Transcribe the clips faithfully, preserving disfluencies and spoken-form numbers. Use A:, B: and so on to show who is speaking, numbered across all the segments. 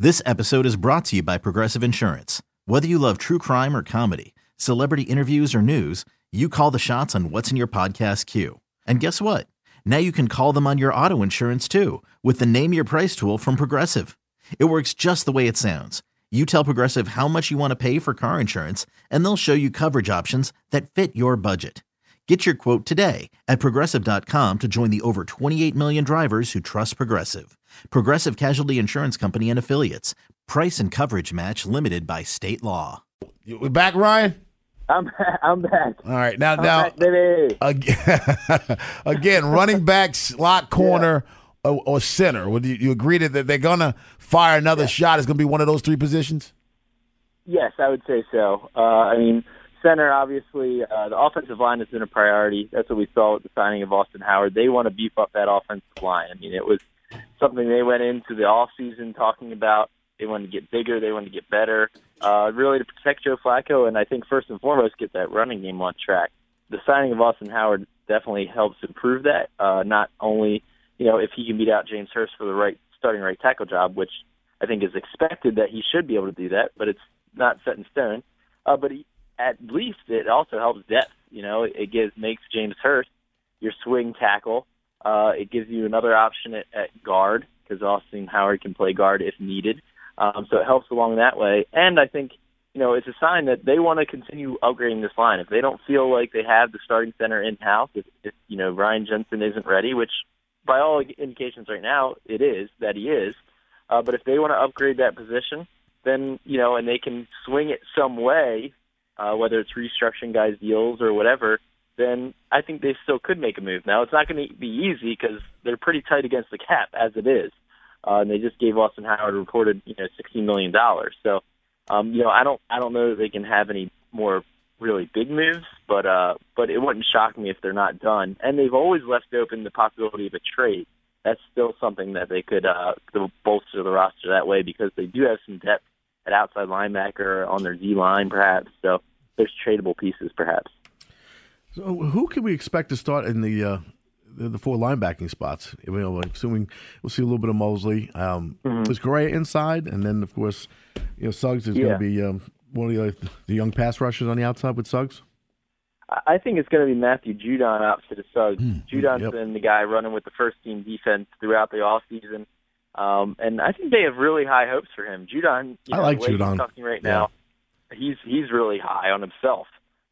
A: This episode is brought to you by Progressive Insurance. Whether you love true crime or comedy, celebrity interviews or news, you call the shots on what's in your podcast queue. And guess what? Now you can call them on your auto insurance too with the Name Your Price tool from Progressive. It works just the way it sounds. You tell Progressive how much you want to pay for car insurance, and they'll show you coverage options that fit your budget. Get your quote today at Progressive dot com to join the over twenty-eight million drivers who trust Progressive. Progressive Casualty Insurance Company and Affiliates. Price and coverage match limited by state law.
B: We back, Ryan?
C: I'm I'm back.
B: All right. Now,
C: I'm
B: now
C: back, baby.
B: Again, again, running back, slot corner, yeah. or, or center. Would you, you agree that they're going to fire another yeah. shot? It's going to be one of those three positions?
C: Yes, I would say so. Uh, I mean, center, obviously, uh, the offensive line has been a priority. That's what we saw with the signing of Austin Howard. They want to beef up that offensive line. I mean, it was something they went into the offseason talking about. They wanted to get bigger. They wanted to get better, uh, really to protect Joe Flacco, and I think first and foremost get that running game on track. The signing of Austin Howard definitely helps improve that, uh, not only you know if he can beat out James Hurst for the right starting right tackle job, which I think is expected that he should be able to do that, but it's not set in stone. Uh, but he, at least it also helps depth. You know, it gives makes James Hurst your swing tackle. Uh, it gives you another option at, at guard because Austin Howard can play guard if needed. Um, so it helps along that way. And I think, you know, it's a sign that they want to continue upgrading this line. If they don't feel like they have the starting center in-house, if, if you know, Ryan Jensen isn't ready, which by all indications right now it is, that he is, uh, but if they want to upgrade that position, then, you know, and they can swing it some way, uh, whether it's restructuring guys' deals or whatever, then I think they still could make a move. Now, it's not going to be easy because they're pretty tight against the cap as it is. Uh, and they just gave Austin Howard a reported, you know, sixteen million dollars. So, um, you know, I don't, I don't know that they can have any more really big moves, but, uh, but it wouldn't shock me if they're not done. And they've always left open the possibility of a trade. That's still something that they could uh, bolster the roster that way because they do have some depth at outside linebacker on their D line, perhaps. So there's tradable pieces, perhaps.
D: So who can we expect to start in the uh, the, the four linebacking spots? You know, assuming we'll see a little bit of Mosley. Um, mm-hmm. There's Correa inside, and then of course, you know, Suggs is yeah. going to be um, one of the, uh, the young pass rushers on the outside with Suggs.
C: I think it's going to be Matthew Judon opposite of Suggs. Mm, Judon's
D: yep.
C: been the guy running with the first team defense throughout the offseason. Um, and I think they have really high hopes for him. Judon, you know,
D: I like
C: the way
D: Judon
C: he's talking right now, yeah. he's he's really high on himself.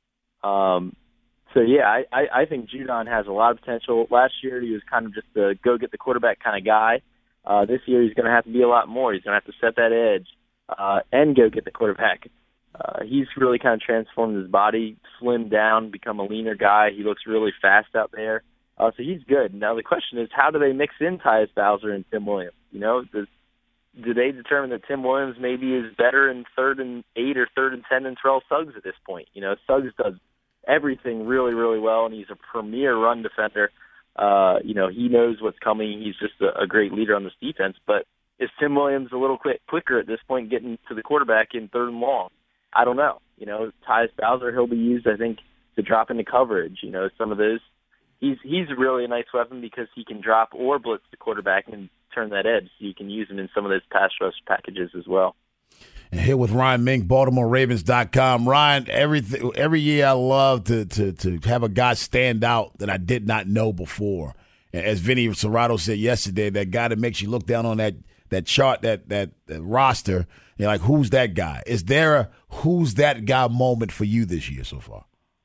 C: Um, so yeah, I, I, I think Judon has a lot of potential. Last year he was kind of just a go get the quarterback kind of guy. Uh, this year he's going to have to be a lot more. He's going to have to set that edge uh, and go get the quarterback. Uh, he's really kind of transformed his body, slimmed down, become a leaner guy. He looks really fast out there. Uh, so he's good. Now the question is, how do they mix in Tyus Bowser and Tim Williams? You know, does, do they determine that Tim Williams maybe is better in third and eight or third and ten than Terrell Suggs at this point? You know, Suggs does everything really, really well, and he's a premier run defender. Uh, you know, he knows what's coming. He's just a, a great leader on this defense. But is Tim Williams a little quick, quicker at this point getting to the quarterback in third and long? I don't know. You know, Tyus Bowser, he'll be used, I think, to drop into coverage. You know, some of those. He's he's really a nice weapon because he can drop or blitz the quarterback and turn that edge. So you can use him in some of those pass rush packages as well.
B: And here with Ryan Mink, Baltimore Ravens dot com. Ryan, every every year I love to, to to have a guy stand out that I did not know before. As Vinny Cerrato said yesterday, that guy that makes you look down on that that chart, that that, that roster, you're like, who's that guy? Is there a who's that guy moment for you this year so far?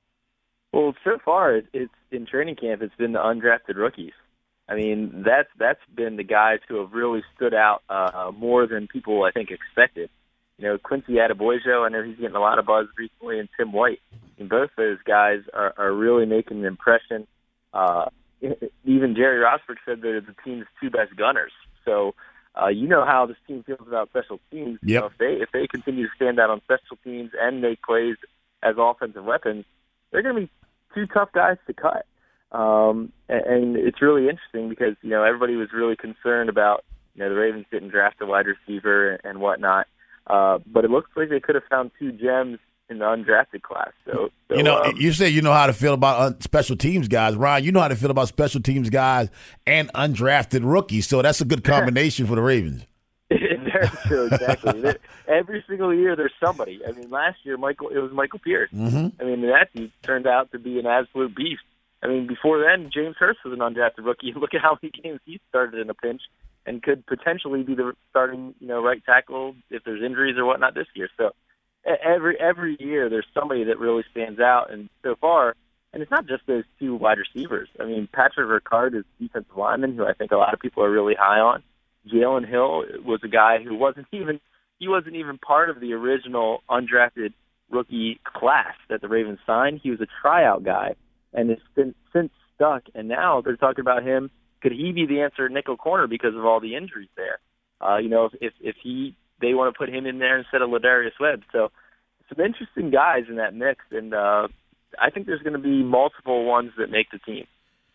C: Well, so far it, it's in training camp. It's been the undrafted rookies. I mean, that's that's been the guys who have really stood out uh, more than people I think expected. You know, Quincy Adebojo, I know he's getting a lot of buzz recently, and Tim White. And both those guys are, are really making an impression. Uh, even Jerry Rosberg said they're the team's two best gunners. So uh, you know how this team feels about special teams.
B: Yep.
C: You know, if they if they continue to stand out on special teams and make plays as offensive weapons, they're going to be two tough guys to cut. Um, and, and it's really interesting because, you know, everybody was really concerned about, you know, the Ravens didn't draft a wide receiver and, and whatnot. Uh, but it looks like they could have found two gems in the undrafted class. So, so
B: you know,
C: um,
B: you say you know how to feel about un- special teams guys. Ryan, you know how to feel about special teams guys and undrafted rookies. So that's a good combination for the Ravens.
C: It Very true, exactly. There- Every single year, there's somebody. I mean, last year, Michael it was Michael Pierce.
B: Mm-hmm.
C: I mean, that dude turned out to be an absolute beast. I mean, before then, James Hurst was an undrafted rookie. Look at how many games he started in a pinch and could potentially be the starting, you know, right tackle if there's injuries or whatnot this year. So every every year, there's somebody that really stands out. And so far, and it's not just those two wide receivers. I mean, Patrick Ricard is a defensive lineman who I think a lot of people are really high on. Jalen Hill was a guy who wasn't even he wasn't even part of the original undrafted rookie class that the Ravens signed. He was a tryout guy, and has been since stuck. And now they're talking about him. Could he be the answer at nickel corner because of all the injuries there? Uh, you know, if, if if he they want to put him in there instead of Ladarius Webb. So some interesting guys in that mix, and uh, I think there's going to be multiple ones that make the team.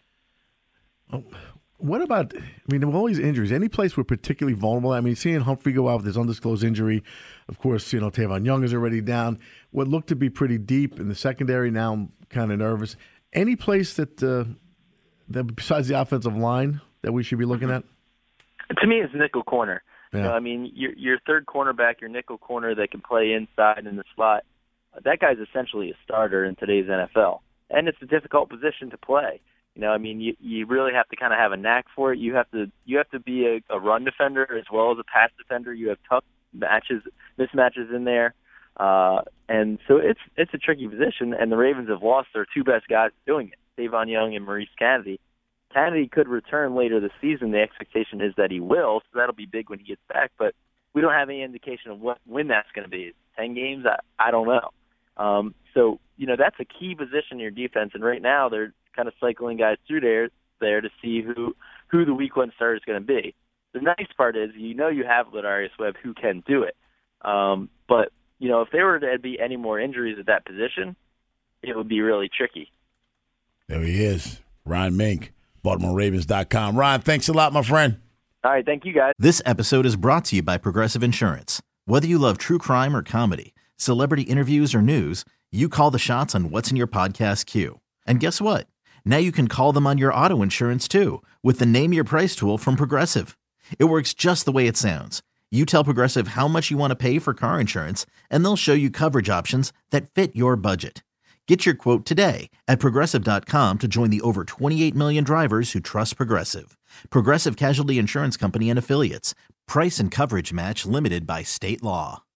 D: Oh. What about, I mean, with all these injuries, any place we're particularly vulnerable? I mean, seeing Humphrey go out with his undisclosed injury, of course, you know, Tavon Young is already down. What looked to be pretty deep in the secondary, now I'm kind of nervous. Any place that, uh, that besides the offensive line, that we should be looking at?
C: To me, it's nickel corner.
D: Yeah.
C: You know, I mean, your, your third cornerback, your nickel corner that can play inside in the slot, that guy's essentially a starter in today's N F L. And it's a difficult position to play. You know, I mean, you you really have to kind of have a knack for it. You have to you have to be a, a run defender as well as a pass defender. You have tough matches, mismatches in there, uh, and so it's it's a tricky position. And the Ravens have lost their two best guys doing it, Tavon Young and Maurice Kennedy. Kennedy could return later this season. The expectation is that he will, so that'll be big when he gets back. But we don't have any indication of what when that's going to be. Ten games? I, I don't know. Um, so you know that's a key position in your defense, and right now they're kind of cycling guys through there there to see who who the week one starter is going to be. The nice part is you know you have Ladarius Webb who can do it. Um, but, you know, if there were to be any more injuries at that position, it would be really tricky.
B: There he is, Ryan Mink, Baltimore Ravens dot com. Ryan, thanks a lot, my friend.
C: All right, thank you, guys.
A: This episode is brought to you by Progressive Insurance. Whether you love true crime or comedy, celebrity interviews or news, you call the shots on what's in your podcast queue. And guess what? Now you can call them on your auto insurance, too, with the Name Your Price tool from Progressive. It works just the way it sounds. You tell Progressive how much you want to pay for car insurance, and they'll show you coverage options that fit your budget. Get your quote today at Progressive dot com to join the over twenty-eight million drivers who trust Progressive. Progressive Casualty Insurance Company and Affiliates. Price and coverage match limited by state law.